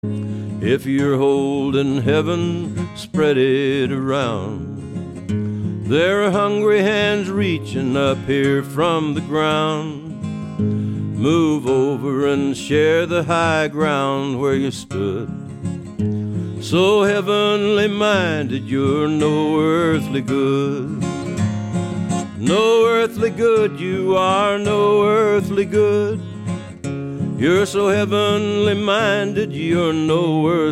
If you're holding heaven, spread it around. There are hungry hands reaching up here from the ground. Move over and share the high ground where you stood. So heavenly minded, you're no earthly good. No earthly good, you are no earthly good. You're so heavenly minded, you're no earthly